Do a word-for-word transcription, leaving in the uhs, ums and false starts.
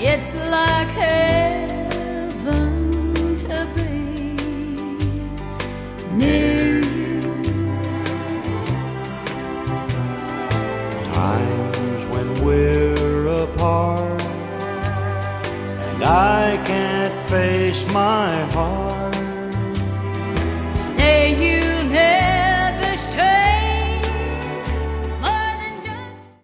It's like heaven to be near you. Times when we're apart and I can't face my heart,